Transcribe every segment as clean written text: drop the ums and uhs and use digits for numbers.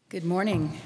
Good morning.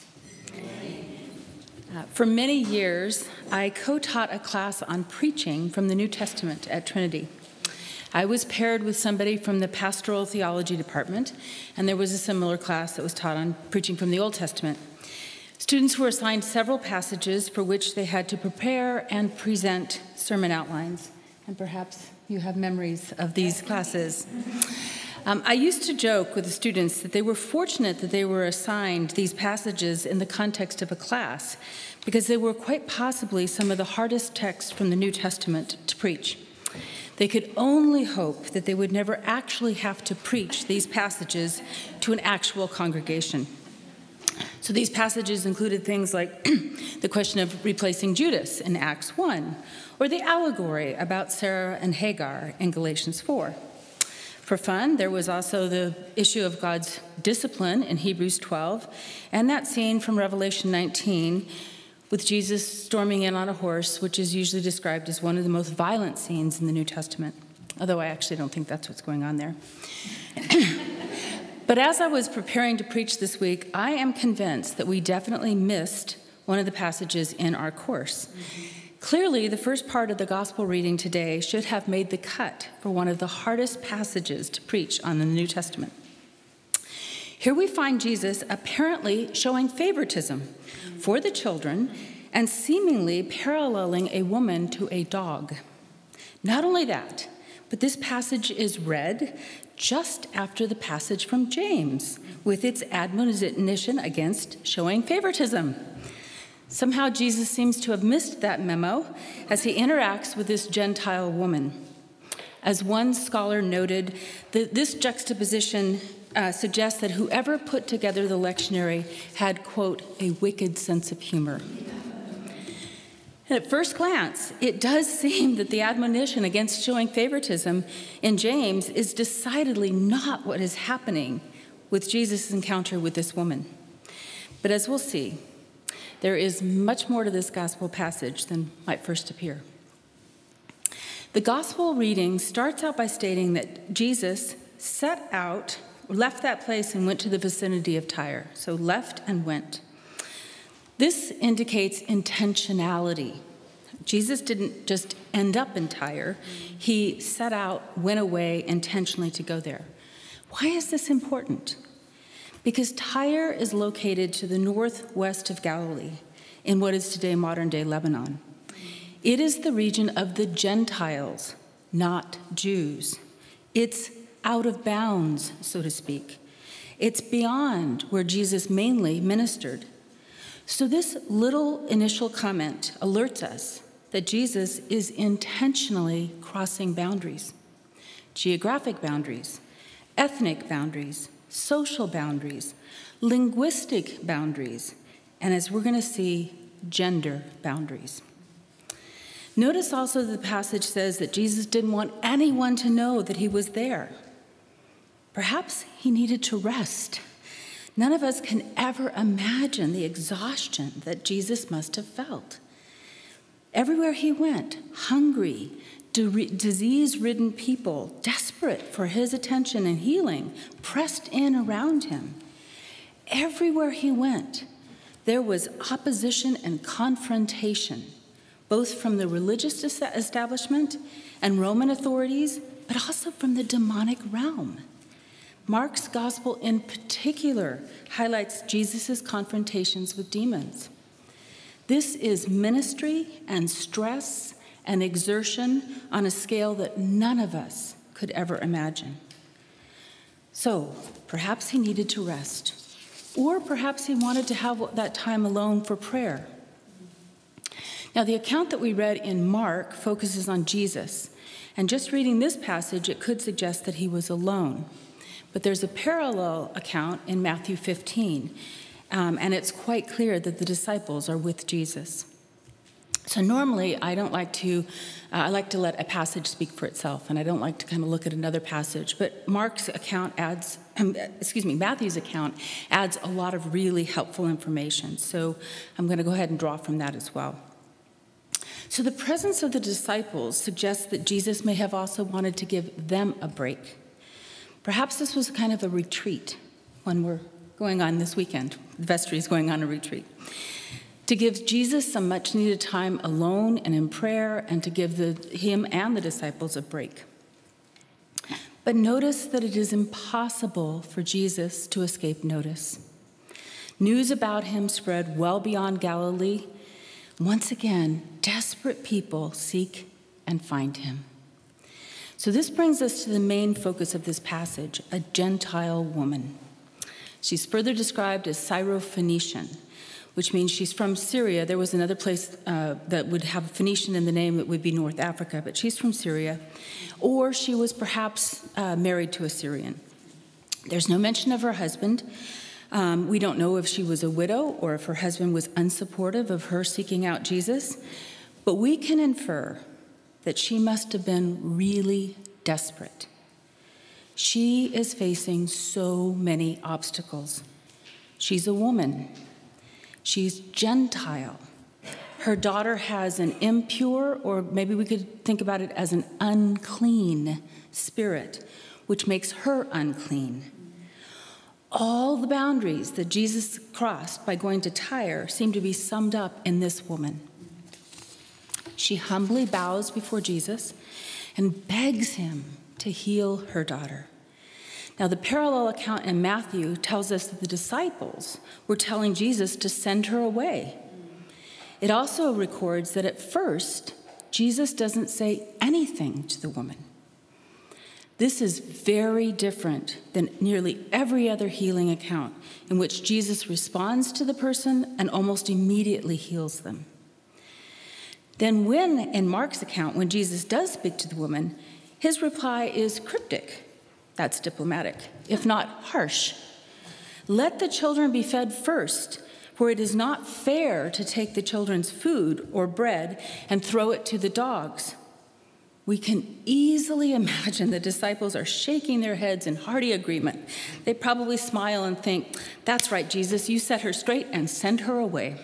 For many years, I co-taught a class on preaching from the New Testament at Trinity. I was paired with somebody from the pastoral theology department, and there was a similar class that was taught on preaching from the Old Testament. Students were assigned several passages for which they had to prepare and present sermon outlines, and perhaps you have memories of these classes. I used to joke with the students that they were fortunate that they were assigned these passages in the context of a class, because they were quite possibly some of the hardest texts from the New Testament to preach. They could only hope that they would never actually have to preach these passages to an actual congregation. So these passages included things like the question of replacing Judas in Acts 1, or the allegory about Sarah and Hagar in Galatians 4. For fun, there was also the issue of God's discipline in Hebrews 12, and that scene from Revelation 19 with Jesus storming in on a horse, which is usually described as one of the most violent scenes in the New Testament, although I actually don't think that's what's going on there. But as I was preparing to preach this week, I am convinced that we definitely missed one of the passages in our course. Clearly, the first part of the gospel reading today should have made the cut for one of the hardest passages to preach on in the New Testament. Here we find Jesus apparently showing favoritism for the children and seemingly paralleling a woman to a dog. Not only that, but this passage is read just after the passage from James with its admonition against showing favoritism. Somehow Jesus seems to have missed that memo as he interacts with this Gentile woman. As one scholar noted, this juxtaposition suggests that whoever put together the lectionary had, quote, a wicked sense of humor. And at first glance, it does seem that the admonition against showing favoritism in James is decidedly not what is happening with Jesus' encounter with this woman. But as we'll see, there is much more to this gospel passage than might first appear. The gospel reading starts out by stating that Jesus left that place and went to the vicinity of Tyre. So left and went. This indicates intentionality. Jesus didn't just end up in Tyre. He set out, went away intentionally to go there. Why is this important? Because Tyre is located to the northwest of Galilee, in what is today modern-day Lebanon. It is the region of the Gentiles, not Jews. It's out of bounds, so to speak. It's beyond where Jesus mainly ministered. So this little initial comment alerts us that Jesus is intentionally crossing boundaries, geographic boundaries, ethnic boundaries, social boundaries, linguistic boundaries, and as we're going to see, gender boundaries. Notice also the passage says that Jesus didn't want anyone to know that he was there. Perhaps he needed to rest. None of us can ever imagine the exhaustion that Jesus must have felt. Everywhere he went, hungry, disease-ridden people, desperate for his attention and healing, pressed in around him. Everywhere he went, there was opposition and confrontation, both from the religious establishment and Roman authorities, but also from the demonic realm. Mark's gospel in particular highlights Jesus' confrontations with demons. This is ministry and stress and exertion on a scale that none of us could ever imagine. So perhaps he needed to rest, or perhaps he wanted to have that time alone for prayer. Now, the account that we read in Mark focuses on Jesus, and just reading this passage, it could suggest that he was alone. But there's a parallel account in Matthew 15, and it's quite clear that the disciples are with Jesus. So normally, I like to let a passage speak for itself, and I don't like to kind of look at another passage. But Matthew's account adds a lot of really helpful information. So I'm going to go ahead and draw from that as well. So the presence of the disciples suggests that Jesus may have also wanted to give them a break. Perhaps this was kind of a retreat, one where going on this weekend. The vestry is going on a retreat. To give Jesus some much-needed time alone and in prayer, and to give him and the disciples a break. But notice that it is impossible for Jesus to escape notice. News about him spread well beyond Galilee. Once again, desperate people seek and find him. So this brings us to the main focus of this passage, a Gentile woman. She's further described as Syrophoenician, which means she's from Syria. There was another place that would have Phoenician in the name that would be North Africa, but she's from Syria. Or she was perhaps married to a Syrian. There's no mention of her husband. We don't know if she was a widow or if her husband was unsupportive of her seeking out Jesus, but we can infer that she must have been really desperate. She is facing so many obstacles. She's a woman. She's Gentile. Her daughter has an impure, or maybe we could think about it as an unclean spirit, which makes her unclean. All the boundaries that Jesus crossed by going to Tyre seem to be summed up in this woman. She humbly bows before Jesus and begs him to heal her daughter. Now, the parallel account in Matthew tells us that the disciples were telling Jesus to send her away. It also records that at first, Jesus doesn't say anything to the woman. This is very different than nearly every other healing account in which Jesus responds to the person and almost immediately heals them. Then in Mark's account, when Jesus does speak to the woman, his reply is cryptic. That's diplomatic, if not harsh. Let the children be fed first, for it is not fair to take the children's food or bread and throw it to the dogs. We can easily imagine the disciples are shaking their heads in hearty agreement. They probably smile and think, "That's right, Jesus, you set her straight and send her away."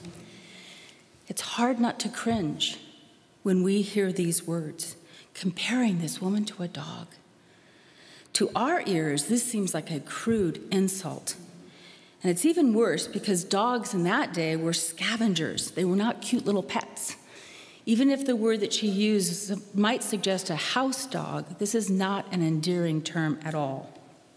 It's hard not to cringe when we hear these words, comparing this woman to a dog. To our ears, this seems like a crude insult. And it's even worse because dogs in that day were scavengers. They were not cute little pets. Even if the word that she used might suggest a house dog, this is not an endearing term at all.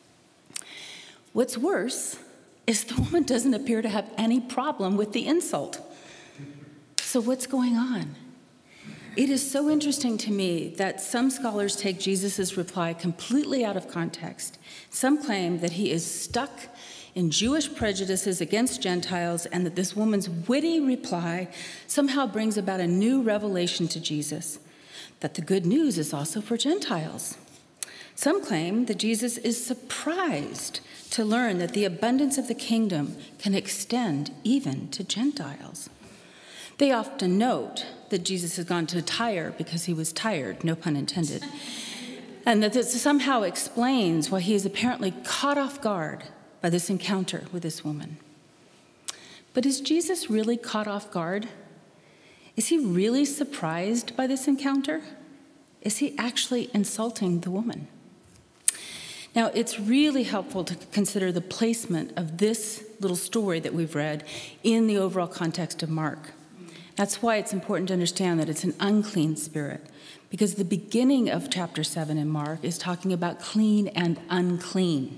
What's worse is the woman doesn't appear to have any problem with the insult. So what's going on? It is so interesting to me that some scholars take Jesus' reply completely out of context. Some claim that he is stuck in Jewish prejudices against Gentiles and that this woman's witty reply somehow brings about a new revelation to Jesus, that the good news is also for Gentiles. Some claim that Jesus is surprised to learn that the abundance of the kingdom can extend even to Gentiles. They often note that Jesus has gone to Tyre because he was tired, no pun intended, and that this somehow explains why he is apparently caught off guard by this encounter with this woman. But is Jesus really caught off guard? Is he really surprised by this encounter? Is he actually insulting the woman? Now, it's really helpful to consider the placement of this little story that we've read in the overall context of Mark. That's why it's important to understand that it's an unclean spirit, because the beginning of chapter 7 in Mark is talking about clean and unclean.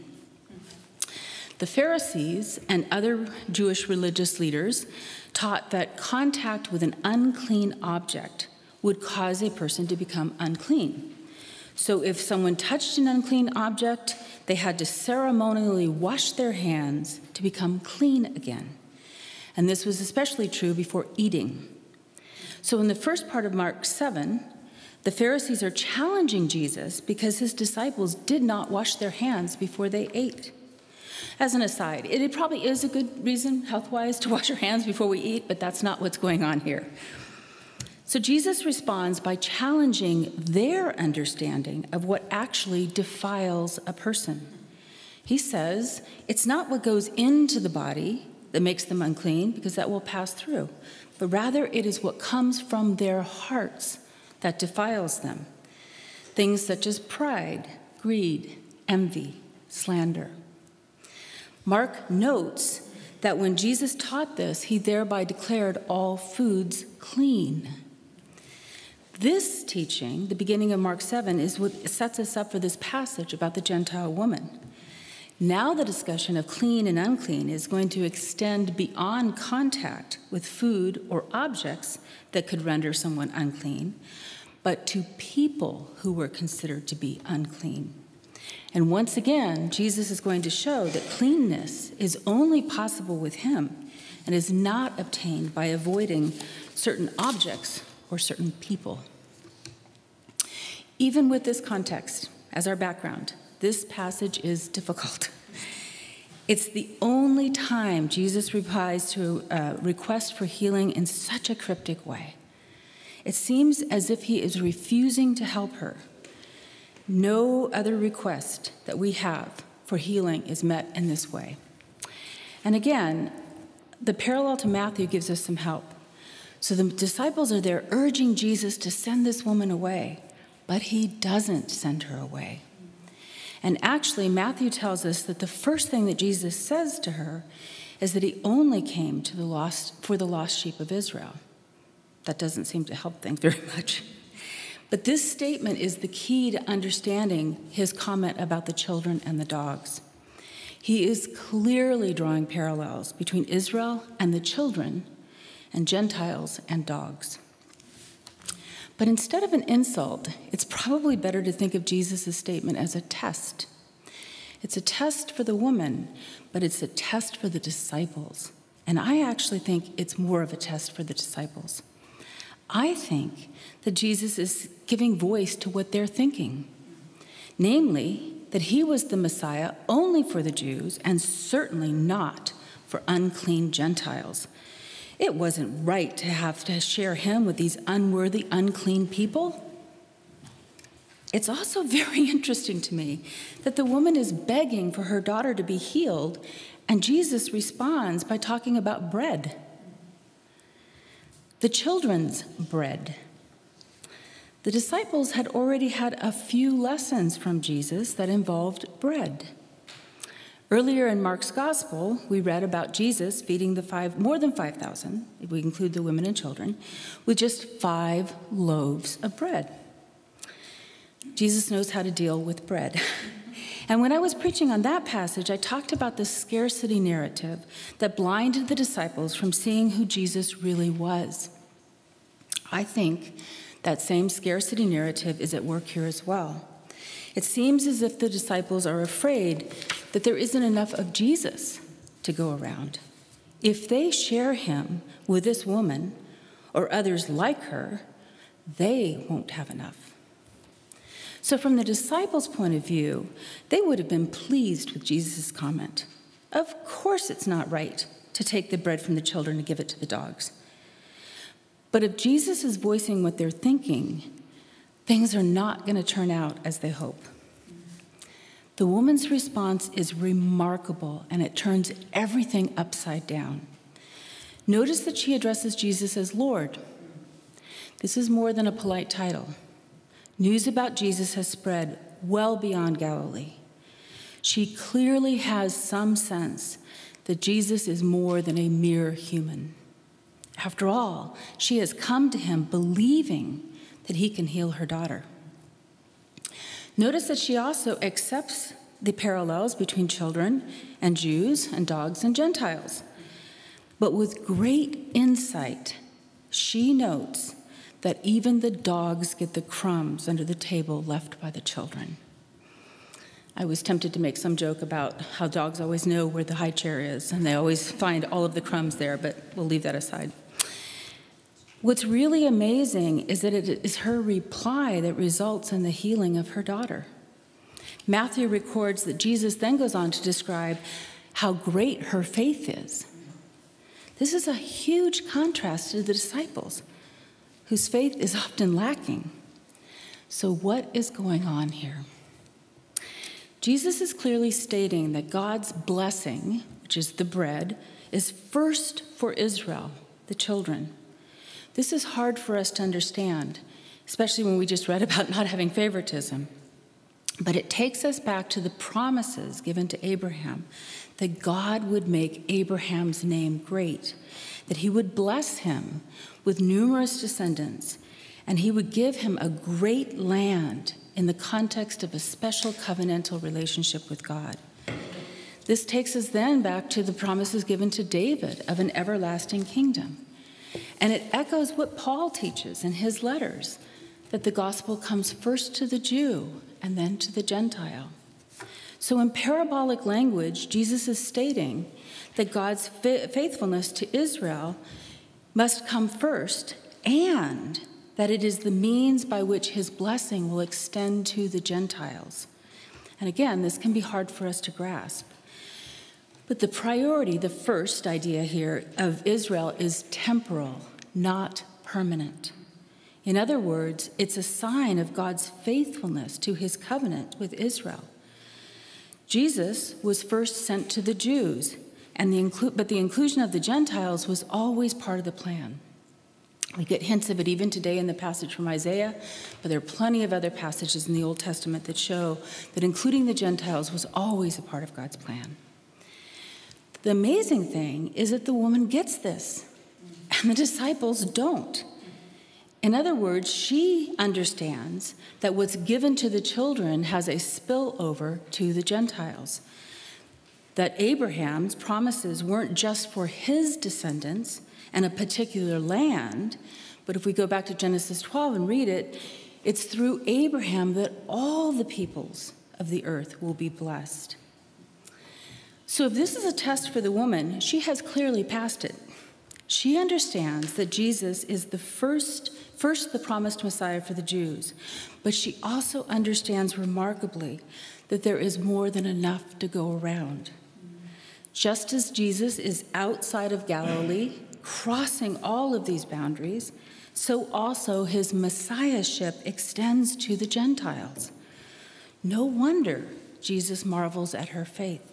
The Pharisees and other Jewish religious leaders taught that contact with an unclean object would cause a person to become unclean. So if someone touched an unclean object, they had to ceremonially wash their hands to become clean again. And this was especially true before eating. So in the first part of Mark 7, the Pharisees are challenging Jesus because his disciples did not wash their hands before they ate. As an aside, it probably is a good reason, health-wise, to wash our hands before we eat, but that's not what's going on here. So Jesus responds by challenging their understanding of what actually defiles a person. He says, it's not what goes into the body that makes them unclean, because that will pass through, but rather it is what comes from their hearts that defiles them. Things such as pride, greed, envy, slander. Mark notes that when Jesus taught this, he thereby declared all foods clean. This teaching, the beginning of Mark 7, is what sets us up for this passage about the Gentile woman. Now the discussion of clean and unclean is going to extend beyond contact with food or objects that could render someone unclean, but to people who were considered to be unclean. And once again, Jesus is going to show that cleanness is only possible with him and is not obtained by avoiding certain objects or certain people. Even with this context as our background, this passage is difficult. It's the only time Jesus replies to a request for healing in such a cryptic way. It seems as if he is refusing to help her. No other request that we have for healing is met in this way. And again, the parallel to Matthew gives us some help. So the disciples are there urging Jesus to send this woman away, but he doesn't send her away. And actually, Matthew tells us that the first thing that Jesus says to her is that he only came for the lost sheep of Israel. That doesn't seem to help things very much. But this statement is the key to understanding his comment about the children and the dogs. He is clearly drawing parallels between Israel and the children and Gentiles and dogs. But instead of an insult, it's probably better to think of Jesus' statement as a test. It's a test for the woman, but it's a test for the disciples. And I actually think it's more of a test for the disciples. I think that Jesus is giving voice to what they're thinking, namely that he was the Messiah only for the Jews and certainly not for unclean Gentiles. It wasn't right to have to share him with these unworthy, unclean people. It's also very interesting to me that the woman is begging for her daughter to be healed, and Jesus responds by talking about bread. The children's bread. The disciples had already had a few lessons from Jesus that involved bread. Earlier in Mark's gospel, we read about Jesus feeding more than 5,000, if we include the women and children, with just 5 loaves of bread. Jesus knows how to deal with bread. And when I was preaching on that passage, I talked about the scarcity narrative that blinded the disciples from seeing who Jesus really was. I think that same scarcity narrative is at work here as well. It seems as if the disciples are afraid that there isn't enough of Jesus to go around. If they share him with this woman or others like her, they won't have enough. So from the disciples' point of view, they would have been pleased with Jesus' comment. Of course it's not right to take the bread from the children and give it to the dogs. But if Jesus is voicing what they're thinking, things are not going to turn out as they hope. The woman's response is remarkable, and it turns everything upside down. Notice that she addresses Jesus as Lord. This is more than a polite title. News about Jesus has spread well beyond Galilee. She clearly has some sense that Jesus is more than a mere human. After all, she has come to him believing that he can heal her daughter. Notice that she also accepts the parallels between children and Jews and dogs and Gentiles. But with great insight, she notes that even the dogs get the crumbs under the table left by the children. I was tempted to make some joke about how dogs always know where the high chair is, and they always find all of the crumbs there, but we'll leave that aside. What's really amazing is that it is her reply that results in the healing of her daughter. Matthew records that Jesus then goes on to describe how great her faith is. This is a huge contrast to the disciples, whose faith is often lacking. So what is going on here? Jesus is clearly stating that God's blessing, which is the bread, is first for Israel, the children. This is hard for us to understand, especially when we just read about not having favoritism. But it takes us back to the promises given to Abraham, that God would make Abraham's name great, that he would bless him with numerous descendants, and he would give him a great land in the context of a special covenantal relationship with God. This takes us then back to the promises given to David of an everlasting kingdom. And it echoes what Paul teaches in his letters, that the gospel comes first to the Jew and then to the Gentile. So in parabolic language, Jesus is stating that God's faithfulness to Israel must come first, and that it is the means by which his blessing will extend to the Gentiles. And again, this can be hard for us to grasp. But the priority, the first idea here of Israel, is temporal, not permanent. In other words, it's a sign of God's faithfulness to his covenant with Israel. Jesus was first sent to the Jews, but the inclusion of the Gentiles was always part of the plan. We get hints of it even today in the passage from Isaiah, but there are plenty of other passages in the Old Testament that show that including the Gentiles was always a part of God's plan. The amazing thing is that the woman gets this, and the disciples don't. In other words, she understands that what's given to the children has a spillover to the Gentiles. That Abraham's promises weren't just for his descendants and a particular land, but if we go back to Genesis 12 and read it, it's through Abraham that all the peoples of the earth will be blessed. So if this is a test for the woman, she has clearly passed it. She understands that Jesus is the first the promised Messiah for the Jews, but she also understands remarkably that there is more than enough to go around. Just as Jesus is outside of Galilee, crossing all of these boundaries, so also his messiahship extends to the Gentiles. No wonder Jesus marvels at her faith.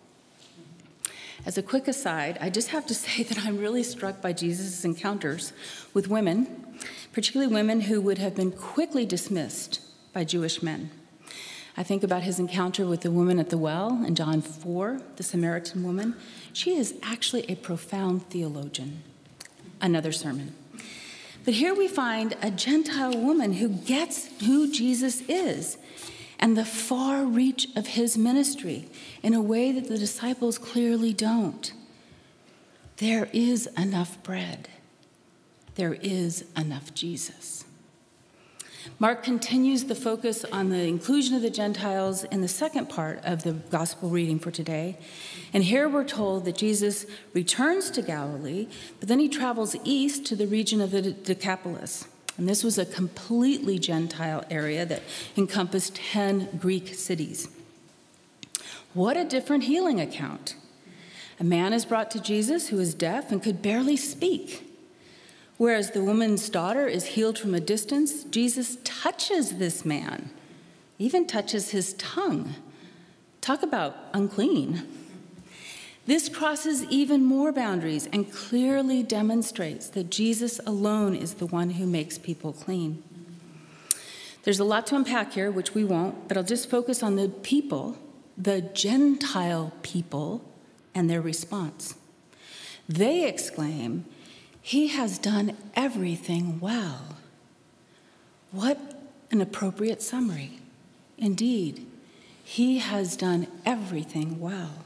As a quick aside, I just have to say that I'm really struck by Jesus' encounters with women, particularly women who would have been quickly dismissed by Jewish men. I think about his encounter with the woman at the well in John 4, the Samaritan woman. She is actually a profound theologian. Another sermon. But here we find a Gentile woman who gets who Jesus is and the far reach of his ministry in a way that the disciples clearly don't. There is enough bread. There is enough Jesus. Mark continues the focus on the inclusion of the Gentiles in the second part of the gospel reading for today. And here we're told that Jesus returns to Galilee, but then he travels east to the region of the Decapolis. And this was a completely Gentile area that encompassed 10 Greek cities. What a different healing account. A man is brought to Jesus who is deaf and could barely speak. Whereas the woman's daughter is healed from a distance, Jesus touches this man, even touches his tongue. Talk about unclean. This crosses even more boundaries and clearly demonstrates that Jesus alone is the one who makes people clean. There's a lot to unpack here, which we won't, but I'll just focus on the people, the Gentile people, and their response. They exclaim, "He has done everything well." What an appropriate summary. Indeed, he has done everything well.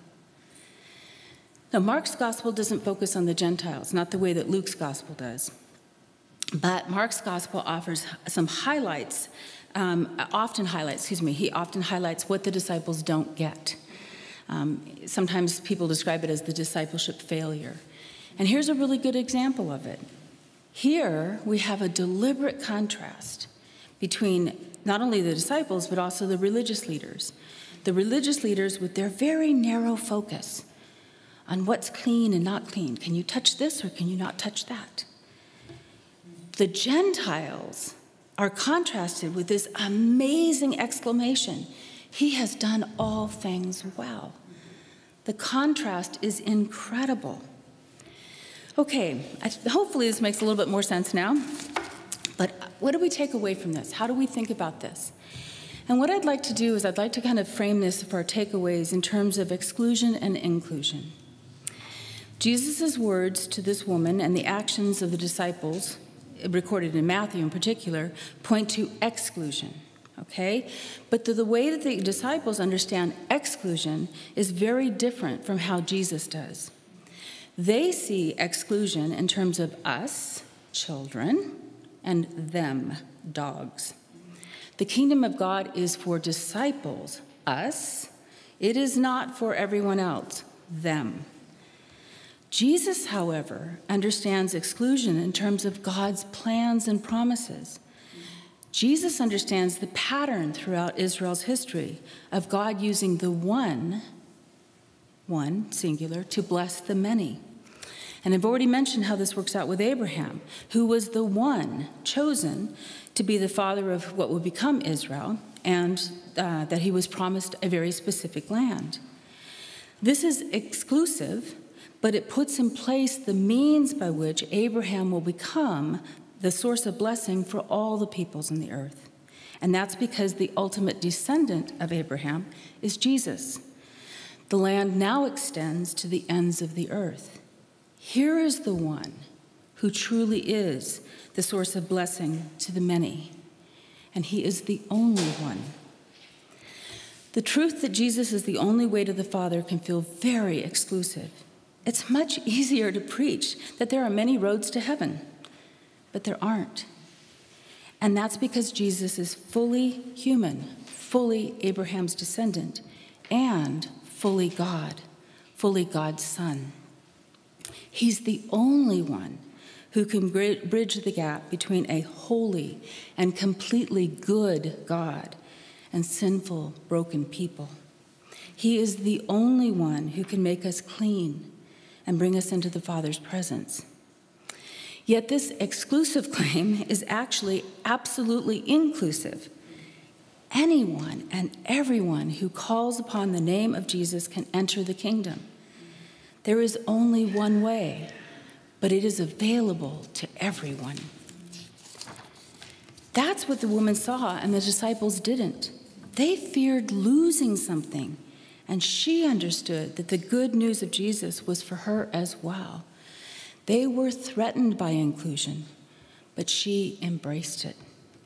Now, Mark's gospel doesn't focus on the Gentiles, not the way that Luke's gospel does. But Mark's gospel offers some highlights, he often highlights what the disciples don't get. Sometimes people describe it as the discipleship failure. And here's a really good example of it. Here we have a deliberate contrast between not only the disciples, but also the religious leaders. The religious leaders with their very narrow focus on what's clean and not clean. Can you touch this or can you not touch that? The Gentiles are contrasted with this amazing exclamation, "He has done all things well." The contrast is incredible. Okay, hopefully this makes a little bit more sense now. But what do we take away from this? How do we think about this? And what I'd like to do is I'd like to kind of frame this for our takeaways in terms of exclusion and inclusion. Jesus' words to this woman and the actions of the disciples, recorded in Matthew in particular, point to exclusion, okay? But the way that the disciples understand exclusion is very different from how Jesus does. They see exclusion in terms of us, children, and them, dogs. The kingdom of God is for disciples, us. It is not for everyone else, them. Jesus, however, understands exclusion in terms of God's plans and promises. Jesus understands the pattern throughout Israel's history of God using the one, singular, to bless the many. And I've already mentioned how this works out with Abraham, who was the one chosen to be the father of what would become Israel, and that he was promised a very specific land. This is exclusive, but it puts in place the means by which Abraham will become the source of blessing for all the peoples on the earth. And that's because the ultimate descendant of Abraham is Jesus. The land now extends to the ends of the earth. Here is the one who truly is the source of blessing to the many, and he is the only one. The truth that Jesus is the only way to the Father can feel very exclusive. It's much easier to preach that there are many roads to heaven, but there aren't. And that's because Jesus is fully human, fully Abraham's descendant, and fully God, fully God's Son. He's the only one who can bridge the gap between a holy and completely good God and sinful, broken people. He is the only one who can make us clean and bring us into the Father's presence. Yet this exclusive claim is actually absolutely inclusive. Anyone and everyone who calls upon the name of Jesus can enter the kingdom. There is only one way, but it is available to everyone. That's what the woman saw, and the disciples didn't. They feared losing something, and she understood that the good news of Jesus was for her as well. They were threatened by inclusion, but she embraced it.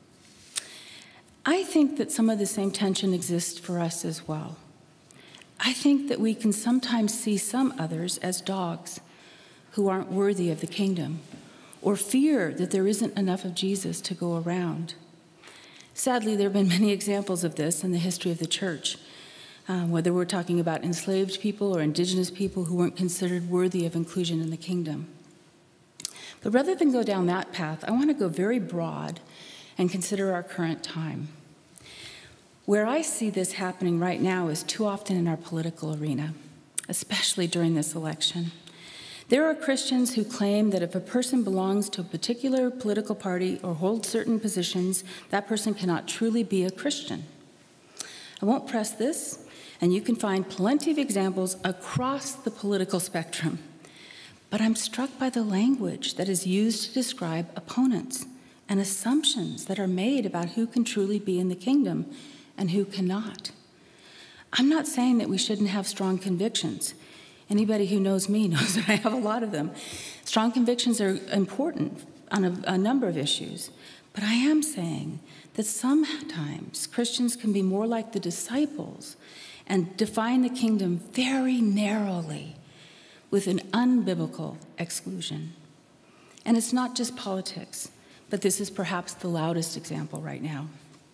I think that some of the same tension exists for us as well. I think that we can sometimes see some others as dogs who aren't worthy of the kingdom, or fear that there isn't enough of Jesus to go around. Sadly, there have been many examples of this in the history of the church, whether we're talking about enslaved people or indigenous people who weren't considered worthy of inclusion in the kingdom. But rather than go down that path, I want to go very broad and consider our current time. Where I see this happening right now is too often in our political arena, especially during this election. There are Christians who claim that if a person belongs to a particular political party or holds certain positions, that person cannot truly be a Christian. I won't press this, and you can find plenty of examples across the political spectrum. But I'm struck by the language that is used to describe opponents and assumptions that are made about who can truly be in the kingdom and who cannot. I'm not saying that we shouldn't have strong convictions. Anybody who knows me knows that I have a lot of them. Strong convictions are important on a number of issues. But I am saying that sometimes Christians can be more like the disciples and define the kingdom very narrowly with an unbiblical exclusion. And it's not just politics, but this is perhaps the loudest example right now.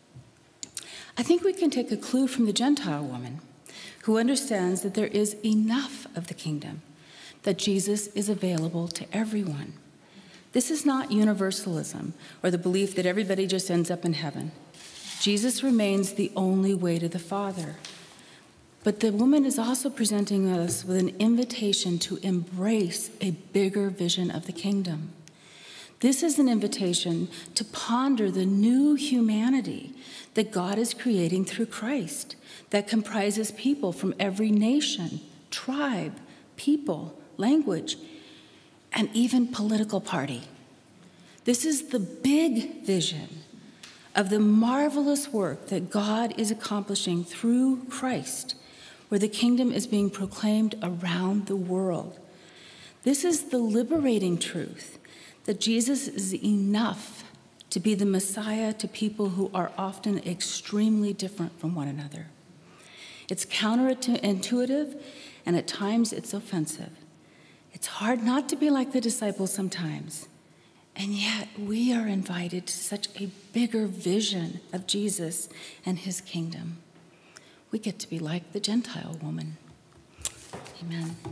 I think we can take a clue from the Gentile woman who understands that there is enough of the kingdom, that Jesus is available to everyone. This is not universalism or the belief that everybody just ends up in heaven. Jesus remains the only way to the Father. But the woman is also presenting us with an invitation to embrace a bigger vision of the kingdom. This is an invitation to ponder the new humanity that God is creating through Christ, that comprises people from every nation, tribe, people, language, and even political party. This is the big vision of the marvelous work that God is accomplishing through Christ, where the kingdom is being proclaimed around the world. This is the liberating truth that Jesus is enough to be the Messiah to people who are often extremely different from one another. It's counterintuitive, and at times it's offensive. It's hard not to be like the disciples sometimes, and yet we are invited to such a bigger vision of Jesus and his kingdom. We get to be like the Gentile woman. Amen.